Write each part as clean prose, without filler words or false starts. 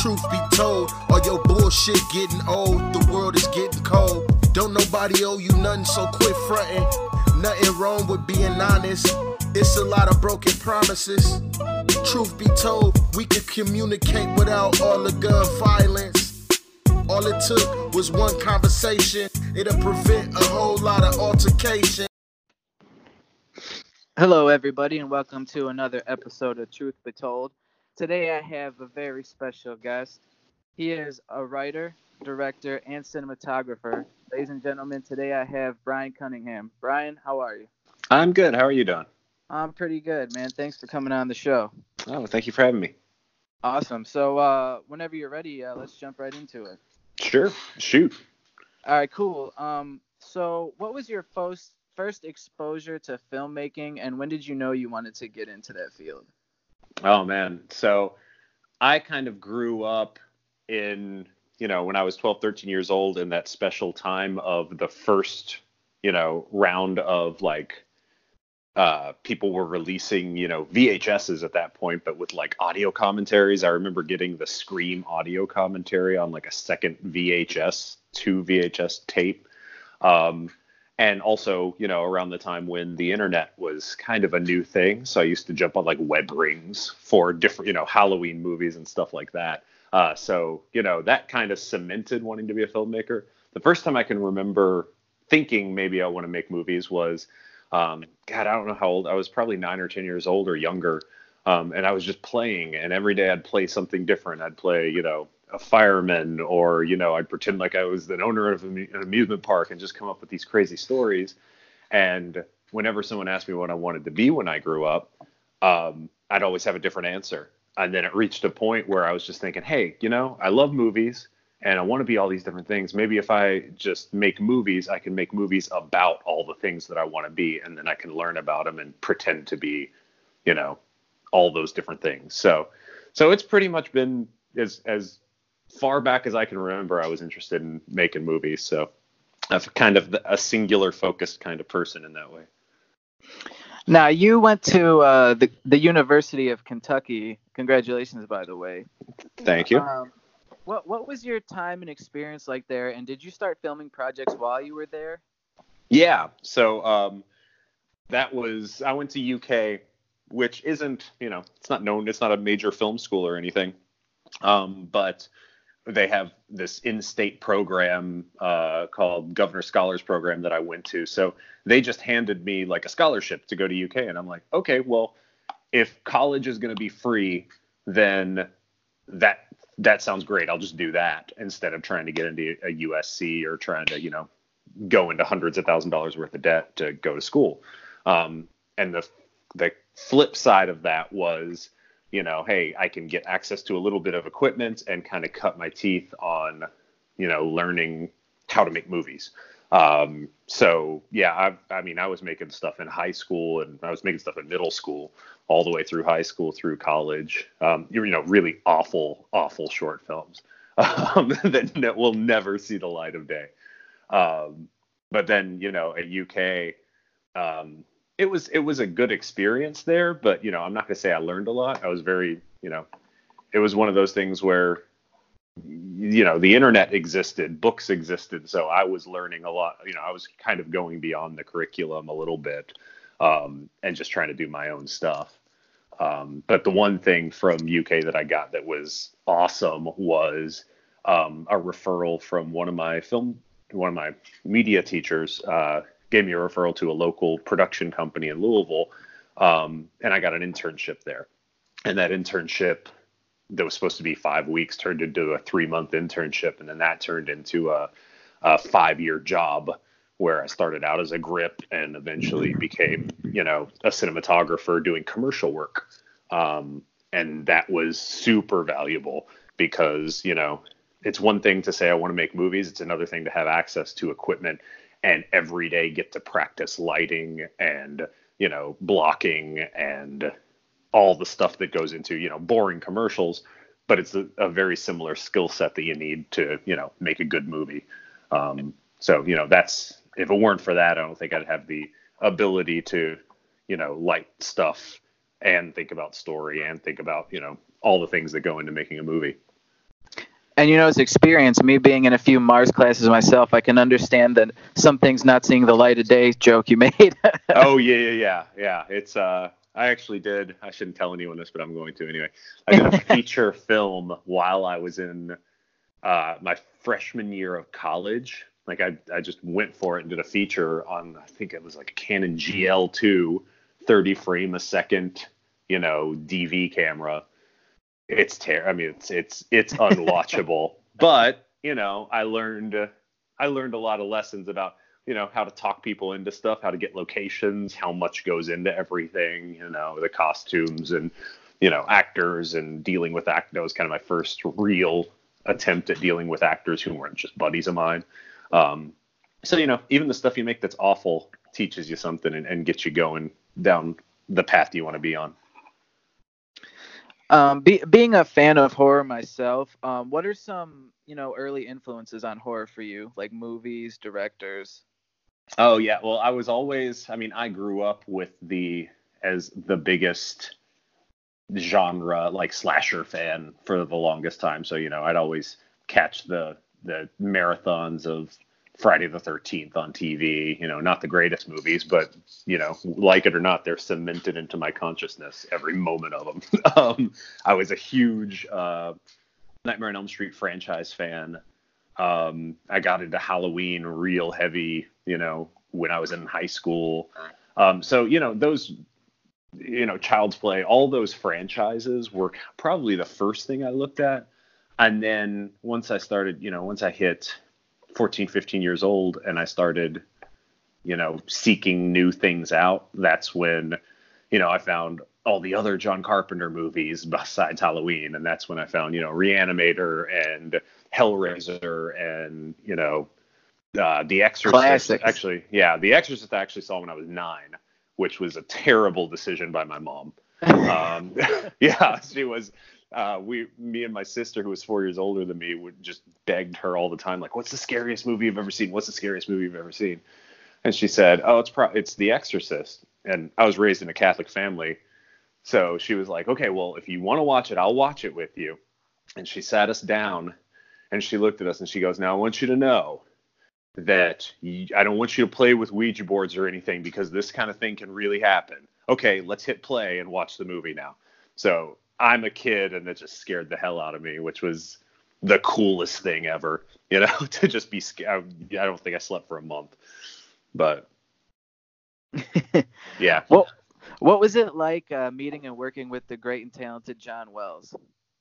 Truth be told, all your bullshit getting old. The world is getting cold. Don't nobody owe you nothing, so quit fronting. Nothing wrong with being honest. It's a lot of broken promises. Truth be told, we could communicate without all the gun violence. All it took was one conversation. It'll prevent a whole lot of altercation. Hello, everybody, and welcome to another episode of Truth Be Told. Today, I have a very special guest. He is a writer, director, and cinematographer. Ladies and gentlemen, today I have Brian Cunningham. Brian, how are you? I'm good. How are you doing? I'm pretty good, man. Thanks for coming on the show. Oh, thank you for having me. Awesome. So, whenever you're ready, let's jump right into it. Sure. Shoot. All right, cool. So what was your first exposure to filmmaking, and when did you know you wanted to get into that field? Oh, man. So I kind of grew up in, when I was 12, 13 years old, in that special time of the first, round of people were releasing, VHSs at that point, but with audio commentaries. I remember getting the Scream audio commentary on a second VHS, 2 VHS tape. And also, around the time when the internet was kind of a new thing. So I used to jump on web rings for different, Halloween movies and stuff like that. So that kind of cemented wanting to be a filmmaker. The first time I can remember thinking maybe I want to make movies was, God, I don't know how old. I was probably 9 or 10 years old or younger. And I was just playing, and every day I'd play something different. I'd play, a fireman, or, I'd pretend like I was the owner of an amusement park and just come up with these crazy stories. And whenever someone asked me what I wanted to be when I grew up, I'd always have a different answer. And then it reached a point where I was just thinking, hey, I love movies and I want to be all these different things. Maybe if I just make movies, I can make movies about all the things that I want to be. And then I can learn about them and pretend to be, all those different things. So it's pretty much been as far back as I can remember, I was interested in making movies. So I'm kind of a singular focused kind of person in that way. Now, you went to the University of Kentucky. Congratulations, by the way. Thank you. What was your time and experience like there? And did you start filming projects while you were there? Yeah. So I went to UK, which isn't, it's not known. It's not a major film school or anything. But they have this in-state program called Governor Scholars Program that I went to. So they just handed me a scholarship to go to UK. And I'm like, okay, well, if college is going to be free, then that sounds great. I'll just do that instead of trying to get into a USC or trying to, go into hundreds of $1,000s worth of debt to go to school. And the flip side of that was, hey, I can get access to a little bit of equipment and kind of cut my teeth on, learning how to make movies. So yeah, I was making stuff in high school, and I was making stuff in middle school, all the way through high school, through college. Really awful short films that will never see the light of day. But then, at UK, it was a good experience there, but I'm not gonna say I learned a lot. I was very, it was one of those things where, the internet existed, books existed, so I was learning a lot. I was kind of going beyond the curriculum a little bit, and just trying to do my own stuff. But the one thing from UK that I got that was awesome was a referral from one of my media teachers. Gave me a referral to a local production company in Louisville, and I got an internship there. And that internship that was supposed to be 5 weeks turned into a 3-month internship, and then that turned into a 5-year job where I started out as a grip and eventually became, a cinematographer doing commercial work. And that was super valuable because, it's one thing to say I want to make movies. It's another thing to have access to equipment and every day get to practice lighting and, blocking and all the stuff that goes into, boring commercials, but it's a very similar skill set that you need to, make a good movie. So, that's, if it weren't for that, I don't think I'd have the ability to, light stuff and think about story and think about, all the things that go into making a movie. And it's experience. Me being in a few Mars classes myself, I can understand that some things not seeing the light of day joke you made. Oh yeah. It's I actually did. I shouldn't tell anyone this, but I'm going to anyway. I did a feature film while I was in my freshman year of college. Like I just went for it and did a feature on, I think it was like a Canon GL2, 30 frame a second, DV camera. I mean, it's unwatchable. But I learned a lot of lessons about how to talk people into stuff, how to get locations, how much goes into everything, the costumes and actors and dealing with act. That was kind of my first real attempt at dealing with actors who weren't just buddies of mine. So even the stuff you make that's awful teaches you something and gets you going down the path you want to be on. Being a fan of horror myself, what are some, early influences on horror for you, like movies, directors? Oh yeah, well I grew up with as the biggest genre like slasher fan for the longest time. So I'd always catch the marathons of Friday the 13th on TV. Not the greatest movies, but like it or not, they're cemented into my consciousness, every moment of them. I was a huge Nightmare on Elm Street franchise fan. I got into Halloween real heavy, when I was in high school. So those, Child's Play, all those franchises were probably the first thing I looked at. And then once I hit 14, 15 years old and I started, seeking new things out, that's when, I found all the other John Carpenter movies besides Halloween. And that's when I found, Reanimator and Hellraiser and, The Exorcist. Classics. Actually, yeah, The Exorcist I actually saw when I was 9, which was a terrible decision by my mom. Yeah, she was. Me and my sister, who was 4 years older than me, would just begged her all the time, like, "What's the scariest movie you've ever seen? What's the scariest movie you've ever seen?" And she said, "Oh, it's The Exorcist." And I was raised in a Catholic family, so she was like, "Okay, well, if you want to watch it, I'll watch it with you." And she sat us down, and she looked at us, and she goes, "Now I want you to know that I don't want you to play with Ouija boards or anything, because this kind of thing can really happen. Okay, let's hit play and watch the movie now." So I'm a kid, and it just scared the hell out of me, which was the coolest thing ever, to just be scared. I don't think I slept for a month, but yeah. Well, what was it like meeting and working with the great and talented John Wells?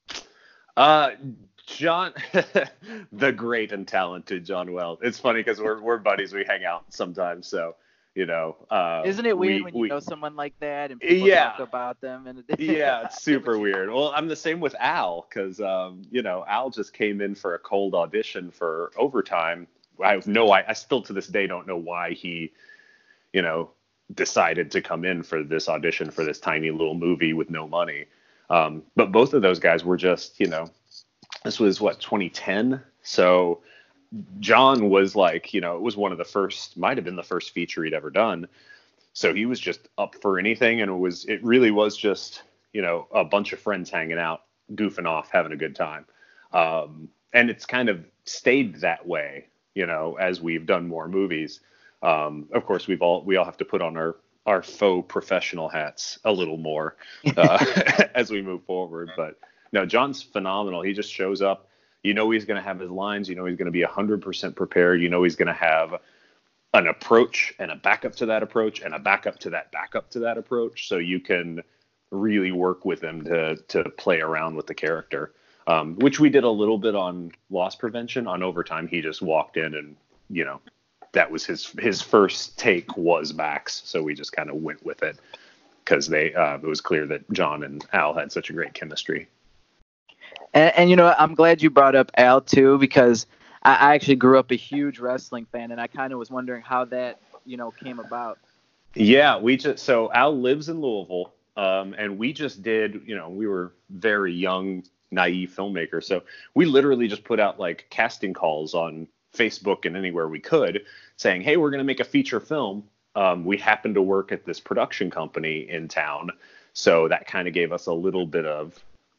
John, the great and talented John Wells. It's funny because we're buddies. We hang out sometimes, so. Isn't it weird when you know someone like that and people talk about them? And yeah, it's super weird. Well, I'm the same with Al, because Al just came in for a cold audition for Overtime. I still to this day don't know why he, decided to come in for this audition for this tiny little movie with no money. But both of those guys were just, this was 2010, so. John was like, it was one of the first, might have been the first feature he'd ever done. So he was just up for anything. And it really was just, a bunch of friends hanging out, goofing off, having a good time. And it's kind of stayed that way, as we've done more movies. Of course, we all have to put on our faux professional hats a little more as we move forward. But no, John's phenomenal. He just shows up. He's going to have his lines. He's going to be 100% prepared. He's going to have an approach and a backup to that approach and a backup to that backup to that approach. So you can really work with him to play around with the character, which we did a little bit on Loss Prevention. On Overtime, he just walked in and, that was his first take was Max. So we just kind of went with it because it was clear that John and Al had such a great chemistry. And I'm glad you brought up Al too, because I actually grew up a huge wrestling fan, and I kind of was wondering how that came about. Yeah, so Al lives in Louisville, and we just did, we were very young, naive filmmakers, so we literally just put out like casting calls on Facebook and anywhere we could, saying, "Hey, we're going to make a feature film. We happen to work at this production company in town," so that kind of gave us a little bit of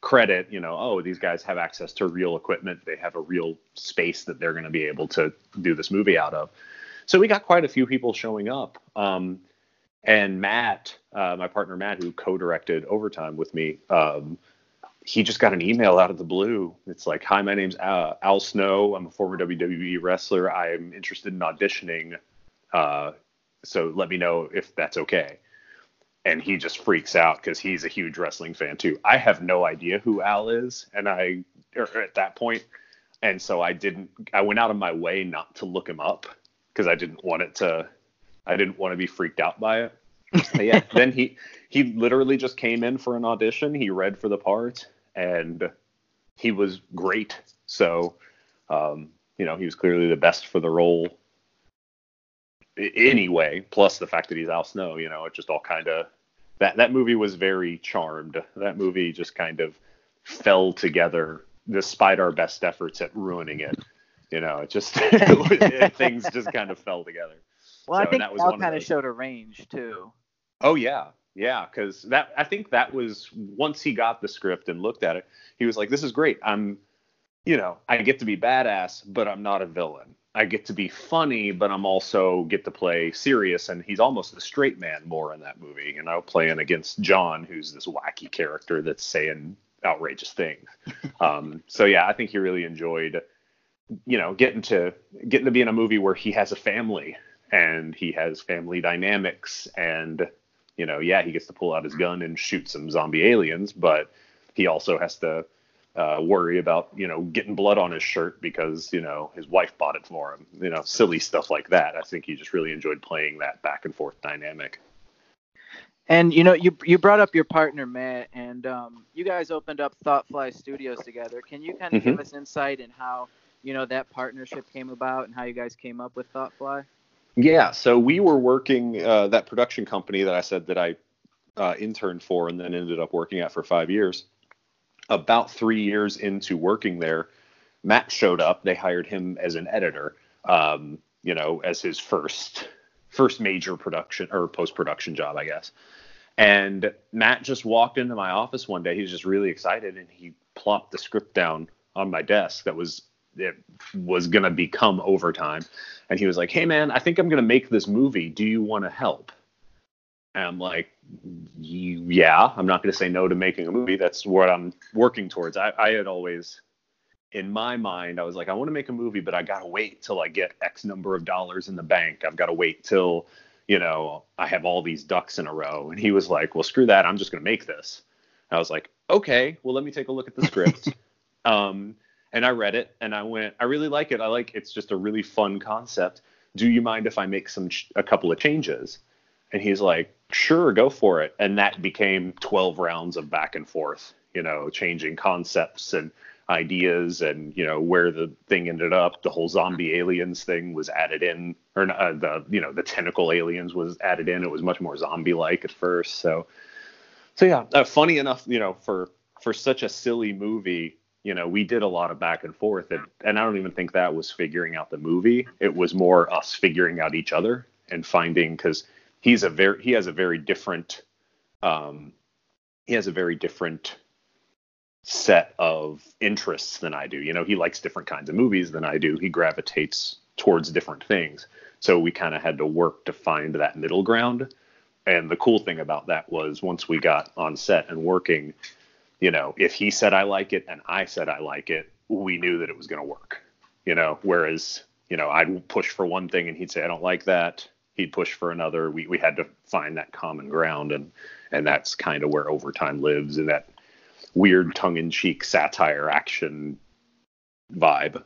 credit, oh, these guys have access to real equipment. They have a real space that they're going to be able to do this movie out of. So we got quite a few people showing up. And Matt, my partner Matt, who co-directed Overtime with me, he just got an email out of the blue. It's like, hi, my name's Al Snow. I'm a former WWE wrestler. I'm interested in auditioning. So let me know if that's okay. And he just freaks out because he's a huge wrestling fan too. I have no idea who Al is, and at that point, and so I went out of my way not to look him up because I didn't want to be freaked out by it. But yeah, then he literally just came in for an audition. He read for the part, and he was great. So, he was clearly the best for the role. Anyway, plus the fact that he's Al Snow, it just all kind of that movie was very charmed. That movie just kind of fell together despite our best efforts at ruining it. It just things just kind of fell together. Well, I think Al kind of showed a range too. Oh yeah, because I think that was once he got the script and looked at it, he was like, "This is great. I get to be badass, but I'm not a villain. I get to be funny, but I'm also get to play serious." And he's almost the straight man more in that movie, playing against John, who's this wacky character that's saying outrageous things. So yeah, I think he really enjoyed, getting to be in a movie where he has a family and he has family dynamics and, he gets to pull out his gun and shoot some zombie aliens, but he also has to worry about, getting blood on his shirt because, his wife bought it for him, silly stuff like that. I think he just really enjoyed playing that back and forth dynamic. And, you brought up your partner, Matt, and you guys opened up Thoughtfly Studios together. Can you kind of give us insight in how, that partnership came about and how you guys came up with Thoughtfly? Yeah, so we were working that production company that I said that I interned for and then ended up working at for 5 years. About 3 years into working there, Matt showed up. They hired him as an editor, as his first major production or post-production job, I guess. And Matt just walked into my office one day. He was just really excited, and he plopped the script down on my desk it was going to become Overtime. And he was like, "Hey, man, I think I'm going to make this movie. Do you want to help?" And I'm like, yeah, I'm not going to say no to making a movie. That's what I'm working towards. I had always, in my mind, I was like, I want to make a movie, but I got to wait till I get X number of dollars in the bank. I've got to wait till, I have all these ducks in a row. And he was like, well, screw that. I'm just going to make this. And I was like, okay, well, let me take a look at the script. And I read it and I went, I really like it. It's just a really fun concept. Do you mind if I make a couple of changes? And he's like, sure, go for it. And that became 12 rounds of back and forth, changing concepts and ideas and, where the thing ended up. The whole zombie aliens thing was added in, or the tentacle aliens was added in. It was much more zombie-like at first. So yeah, funny enough, for such a silly movie, we did a lot of back and forth. And I don't even think that was figuring out the movie. It was more us figuring out each other and finding, because he has a very different set of interests than I do. He likes different kinds of movies than I do. He gravitates towards different things. So we kind of had to work to find that middle ground. And the cool thing about that was once we got on set and working, if he said I like it and I said I like it, we knew that it was going to work. Whereas, I'd push for one thing and he'd say I don't like that. He'd push for another. We had to find that common ground, and that's kind of where Overtime lives, in that weird tongue-in-cheek satire action vibe.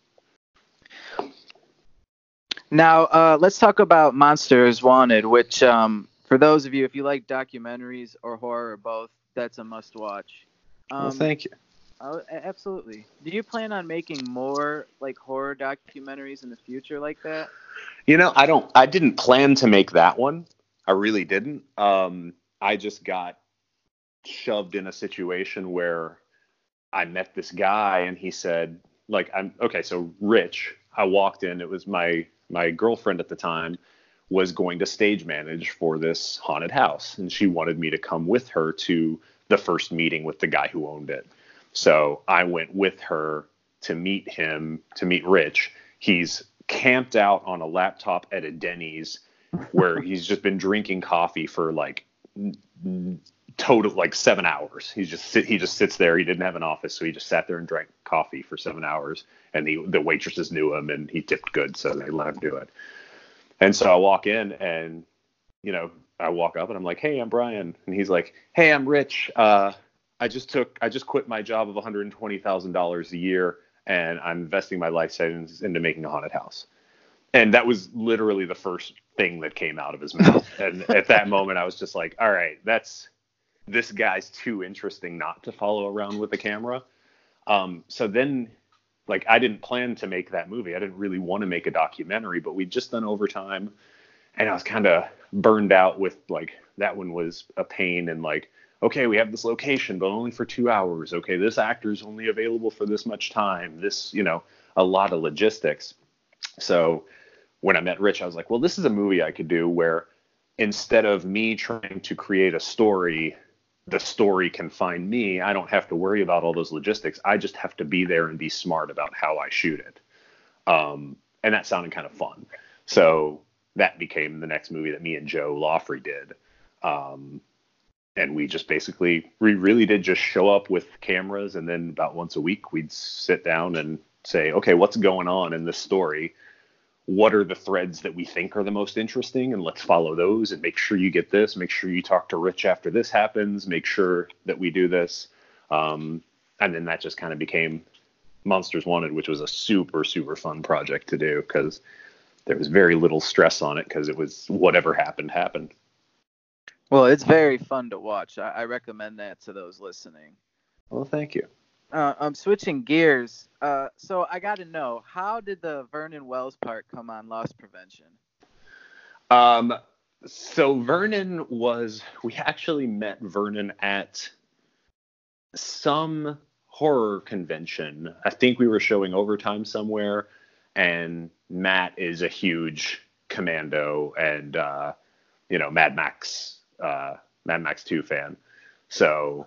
Now, let's talk about Monsters Wanted, which, for those of you, if you like documentaries or horror or both, that's a must-watch. Well, thank you. Absolutely. Do you plan on making more horror documentaries in the future like that? I didn't plan to make that one. I really didn't. I just got shoved in a situation where I met this guy and he said, so Rich, I walked in, it was my girlfriend at the time was going to stage manage for this haunted house, and she wanted me to come with her to the first meeting with the guy who owned it. So I went with her to meet him, to meet Rich. He's camped out on a laptop at a Denny's where he's just been drinking coffee for like total like 7 hours. He just sits there. He didn't have an office, so he just sat there and drank coffee for 7 hours. And the waitresses knew him, and he tipped good, so they let him do it. And so I walk in, and I walk up, and I'm like, "Hey, I'm Brian," and he's like, "Hey, I'm Rich. I just quit my job of $120,000 a year, and I'm investing my life savings into making a haunted house." And that was literally the first thing that came out of his mouth. And at that moment, I was just like, all right, this guy's too interesting not to follow around with the camera. So then, like, I didn't plan to make that movie. I didn't really want to make a documentary, but we'd just done Overtime, and I was kind of burned out with, like, that one was a pain. And like, okay, we have this location, but only for 2 hours. Okay, this actor's only available for this much time. This, a lot of logistics. So when I met Rich, I was like, well, this is a movie I could do where instead of me trying to create a story, the story can find me. I don't have to worry about all those logistics. I just have to be there and be smart about how I shoot it. And that sounded kind of fun. So that became the next movie that me and Joe Lawfrey did. And we just we really did just show up with cameras, and then about once a week we'd sit down and say, okay, what's going on in this story? What are the threads that we think are the most interesting? And let's follow those and make sure you get this. Make sure you talk to Rich after this happens. Make sure that we do this. And then that just kind of became Monsters Wanted, which was a super, super fun project to do because there was very little stress on it because it was whatever happened. Well, it's very fun to watch. I recommend that to those listening. Well, thank you. I'm switching gears. So I got to know, how did the Vernon Wells part come on Loss Prevention? So Vernon we actually met Vernon at some horror convention. I think we were showing Overtime somewhere, and Matt is a huge Commando and, Mad Max 2 fan. So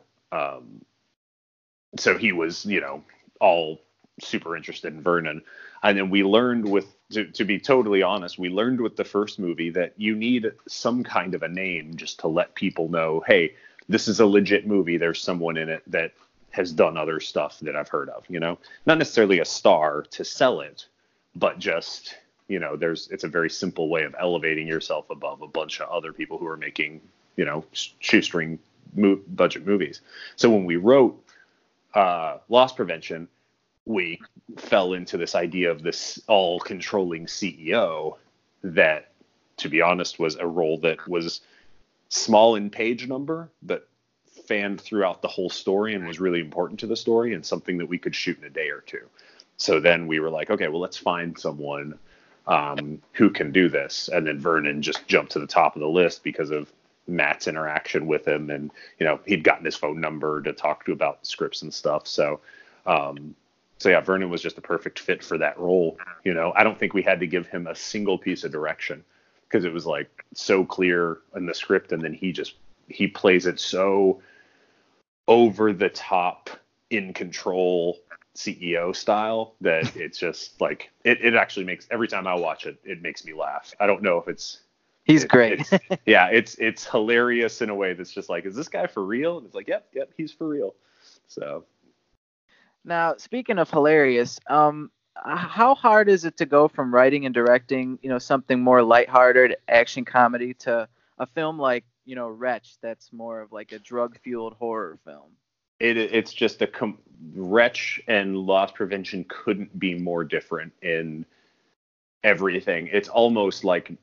he was, all super interested in Vernon. And then we learned to be totally honest, we learned with the first movie that you need some kind of a name just to let people know, hey, this is a legit movie. There's someone in it that has done other stuff that I've heard of, not necessarily a star to sell it, but just, it's a very simple way of elevating yourself above a bunch of other people who are making, shoestring budget movies. So when we wrote Loss Prevention, we fell into this idea of this all-controlling CEO that, to be honest, was a role that was small in page number, but fanned throughout the whole story and was really important to the story and something that we could shoot in a day or two. So then we were like, okay, well, let's find someone who can do this. And then Vernon just jumped to the top of the list because of Matt's interaction with him, and he'd gotten his phone number to talk to about scripts and stuff. So yeah, Vernon was just a perfect fit for that role. I don't think we had to give him a single piece of direction because it was like so clear in the script, and then he plays it so over the top, in control CEO style that it's just like it actually makes, every time I watch it, it makes me laugh. I don't know if He's great. It's hilarious in a way that's just like, is this guy for real? And it's like, yep, he's for real. So now, speaking of hilarious, how hard is it to go from writing and directing, something more lighthearted action comedy to a film like, Wretch, that's more of like a drug-fueled horror film? It's just Wretch and Loss Prevention couldn't be more different in everything. It's almost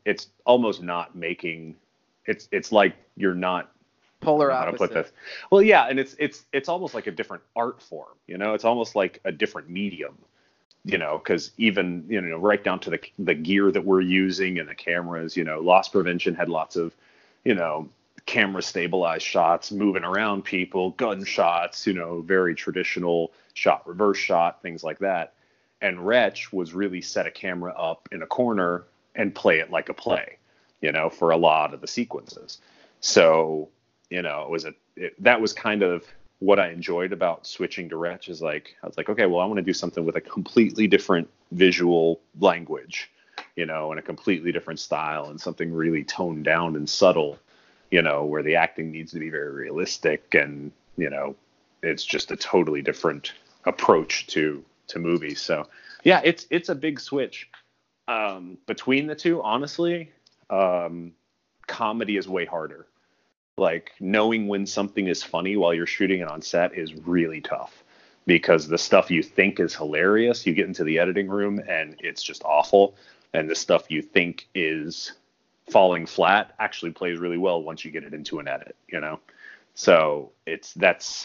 not making, it's like you're not polar opposite. How to put this. Well, yeah, and it's almost like a different art form, it's almost like a different medium, because even, right down to the gear that we're using and the cameras, Loss Prevention had lots of, camera stabilized shots, moving around people, gunshots, very traditional shot, reverse shot, things like that. And Wretch was really set a camera up in a corner and play it like a play, for a lot of the sequences. So that was kind of what I enjoyed about switching to Wretch is like, I was like, okay, well, I want to do something with a completely different visual language, and a completely different style and something really toned down and subtle, where the acting needs to be very realistic and, it's just a totally different approach to movies. So yeah, it's a big switch. Between the two, honestly, comedy is way harder. Like knowing when something is funny while you're shooting it on set is really tough because the stuff you think is hilarious, you get into the editing room and it's just awful. And the stuff you think is falling flat actually plays really well once you get it into an edit, So it's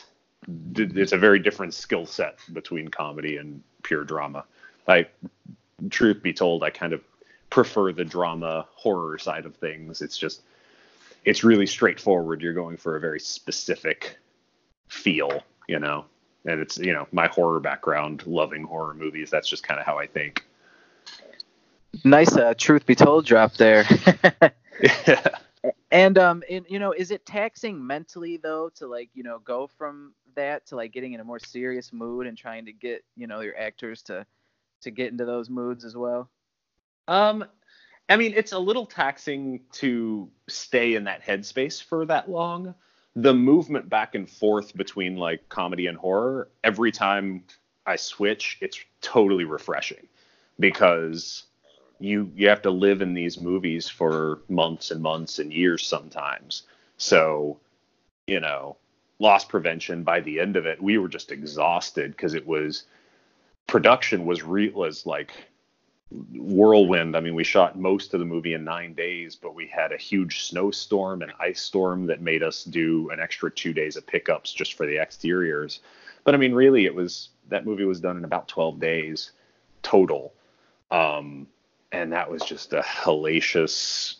a very different skill set between comedy and pure drama. Like, truth be told, I kind of prefer the drama horror side of things. It's really straightforward. You're going for a very specific feel, and it's, my horror background, loving horror movies. That's just kind of how I think. Nice truth be told drop there. Yeah. And is it taxing mentally though to go from that to getting in a more serious mood and trying to get, your actors to get into those moods as well? I mean, it's a little taxing to stay in that headspace for that long. The movement back and forth between comedy and horror, every time I switch, it's totally refreshing because you have to live in these movies for months and months and years sometimes. So, Loss Prevention, by the end of it, we were just exhausted because production was like whirlwind. I mean, we shot most of the movie in 9 days, but we had a huge snowstorm and ice storm that made us do an extra 2 days of pickups just for the exteriors. But I mean, really, that movie was done in about 12 days total. And that was just a hellacious,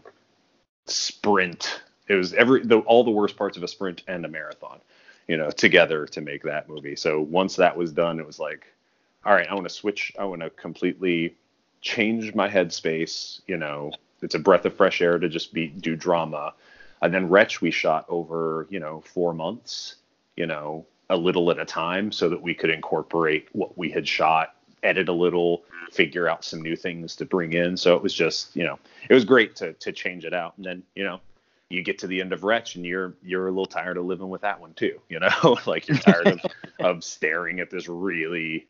sprint. It was all the worst parts of a sprint and a marathon, together to make that movie. So once that was done, it was like, all right, I want to switch. I want to completely change my headspace. It's a breath of fresh air to just do drama. And then Wretch, we shot over, 4 months, a little at a time so that we could incorporate what we had shot, edit a little, figure out some new things to bring in. So it was just, it was great to change it out. And then, you get to the end of Wretch and you're a little tired of living with that one too, like you're tired of staring at this really,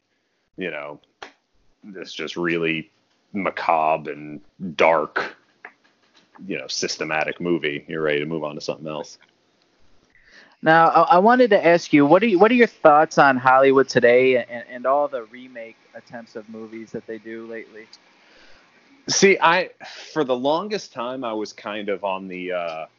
this just really macabre and dark, systematic movie. You're ready to move on to something else. Now, I wanted to ask you, what are your thoughts on Hollywood today and all the remake attempts of movies that they do lately? See, for the longest time, I was kind of on the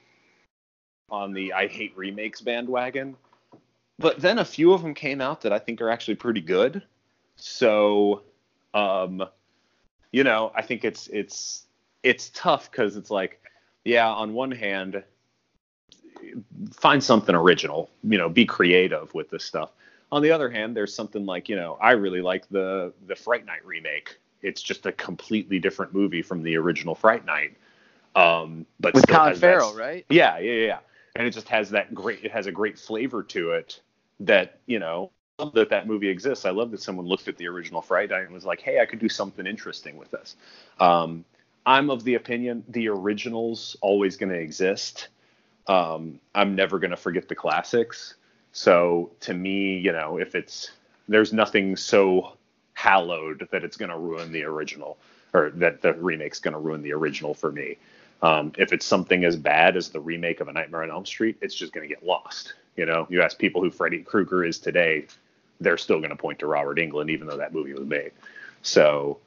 I hate remakes bandwagon, but then a few of them came out that I think are actually pretty good. So, I think it's tough because it's like, yeah, on one hand, find something original, be creative with this stuff. On the other hand, there's something like, I really like the Fright Night remake. It's just a completely different movie from the original Fright Night. But with Colin Farrell, right? Yeah. And it just has it has a great flavor to it that, I love that movie exists. I love that someone looked at the original Fright Night and was like, hey, I could do something interesting with this. I'm of the opinion the original's always going to exist. I'm never going to forget the classics. So to me, there's nothing so hallowed that it's going to ruin the original, or that the remake's going to ruin the original for me. If it's something as bad as the remake of A Nightmare on Elm Street, it's just going to get lost. You ask people who Freddy Krueger is today, they're still going to point to Robert Englund, even though that movie was made. So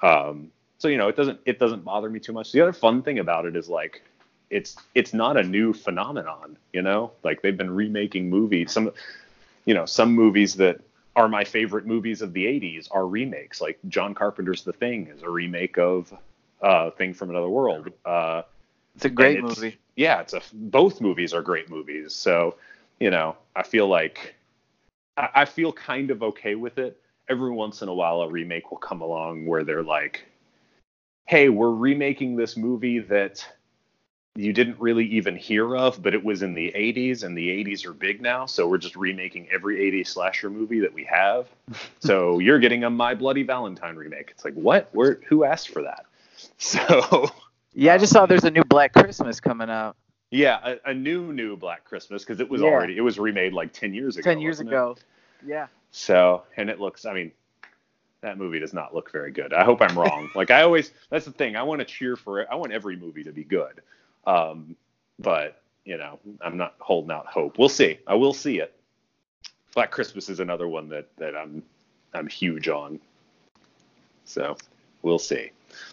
it doesn't bother me too much. The other fun thing about it is it's not a new phenomenon, like they've been remaking movies. Some movies that are my favorite movies of the 80s are remakes. Like John Carpenter's The Thing is a remake of Thing from Another World. It's a great movie. Yeah, both movies are great movies. So, I feel like I feel kind of okay with it. Every once in a while, a remake will come along where they're like, hey, we're remaking this movie that you didn't really even hear of, but it was in the 80s, and the 80s are big now, so we're just remaking every 80s slasher movie that we have. So you're getting a My Bloody Valentine remake. It's like, what? Who asked for that? So yeah, I just saw there's a new Black Christmas coming out. Yeah, a new Black Christmas, because it was remade like 10 years ago. 10 years ago. Yeah. So, and it looks, I mean, that movie does not look very good. I hope I'm wrong. Like, that's the thing. I want to cheer for it. I want every movie to be good. But, you know, I'm not holding out hope. We'll see. I will see it. Black Christmas is another one that I'm huge on. So, we'll see.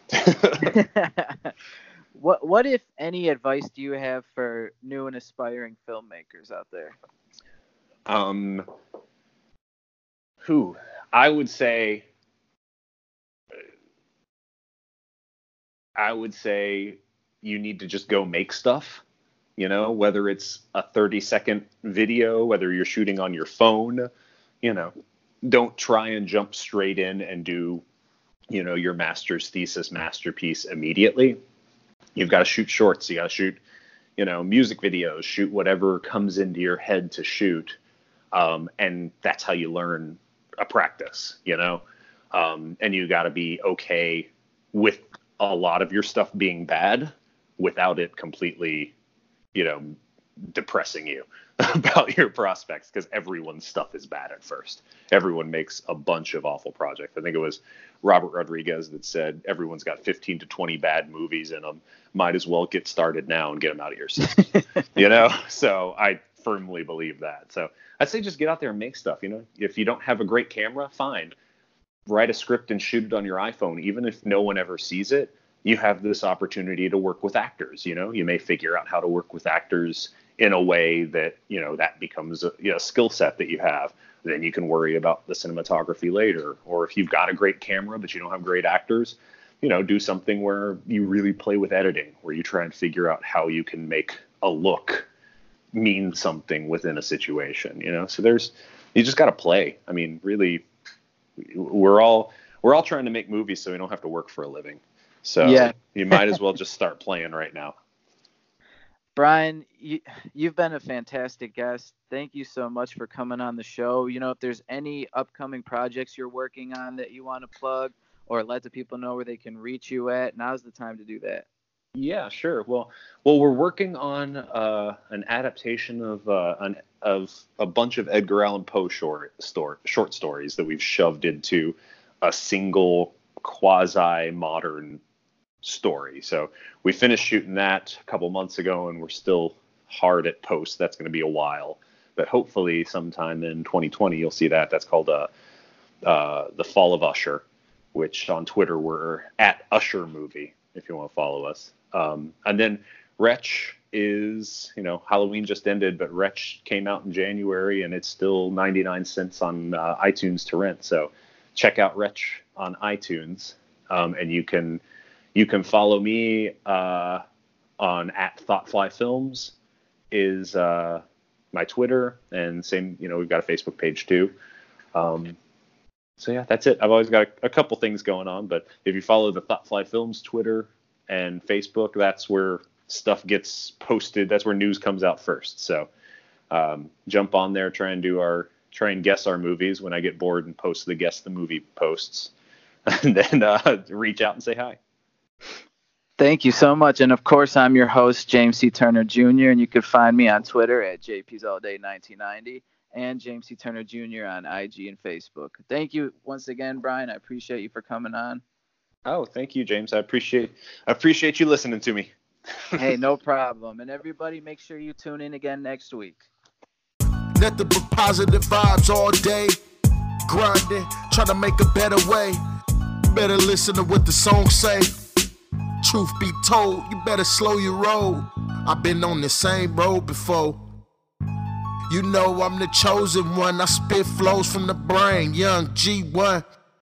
What if any advice do you have for new and aspiring filmmakers out there? I would say you need to just go make stuff, you know, whether it's a 30-second video, whether you're shooting on your phone, you know, don't try and jump straight in and do, you know, your master's thesis masterpiece immediately. You've got to shoot shorts. You got to shoot, you know, music videos, shoot whatever comes into your head to shoot. And that's how you learn a practice, you know, and you got to be okay with a lot of your stuff being bad without it completely, you know, depressing you about your prospects, because everyone's stuff is bad at first. Everyone makes a bunch of awful projects. I think it was Robert Rodriguez that said everyone's got 15 to 20 bad movies in them. Might as well get started now and get them out of your system, you know? So I firmly believe that. So I'd say just get out there and make stuff, you know? If you don't have a great camera, fine. Write a script and shoot it on your iPhone. Even if no one ever sees it, you have this opportunity to work with actors, you know? You may figure out how to work with actors in a way that, you know, that becomes a skill set that you have. Then you can worry about the cinematography later. Or if you've got a great camera but you don't have great actors, you know, do something where you really play with editing, where you try and figure out how you can make a look mean something within a situation, you know? So you just got to play. I mean, really, we're all trying to make movies so we don't have to work for a living. So yeah. You might as well just start playing right now. Brian, you've been a fantastic guest. Thank you so much for coming on the show. You know, if there's any upcoming projects you're working on that you want to plug or let the people know where they can reach you at, now's the time to do that. Yeah, sure. Well, we're working on an adaptation of a bunch of Edgar Allan Poe short stories that we've shoved into a single quasi-modern story. So we finished shooting that a couple months ago, and we're still hard at post. That's going to be a while, but hopefully sometime in 2020 you'll see that. That's called The Fall of Usher, which on Twitter we're at Usher Movie if you want to follow us. And then Wretch is, you know, Halloween just ended, but Wretch came out in January and it's still 99 cents on iTunes to rent. So check out Wretch on iTunes, and you can follow me on @ThoughtFlyFilms is my Twitter, and same, you know, we've got a Facebook page too. So yeah, that's it. I've always got a couple things going on, but if you follow the Thoughtfly Films Twitter and Facebook, that's where stuff gets posted. That's where news comes out first. So jump on there, try and guess our movies. When I get bored and post the Guess the Movie posts, and then reach out and say hi. Thank you so much. And of course, I'm your host, James C. Turner Jr., and you can find me on Twitter at JPsAllDay1990 and James C. Turner Jr. on IG and Facebook. Thank you once again, Brian. I appreciate you for coming on. Oh, thank you, James. I appreciate you listening to me. Hey, no problem. And everybody, make sure you tune in again next week. Nothing but positive vibes all day. Grinding, trying to make a better way. Better listen to what the songs say. Truth be told, you better slow your roll. I've been on the same road before. You know I'm the chosen one. I spit flows from the brain. Young G1.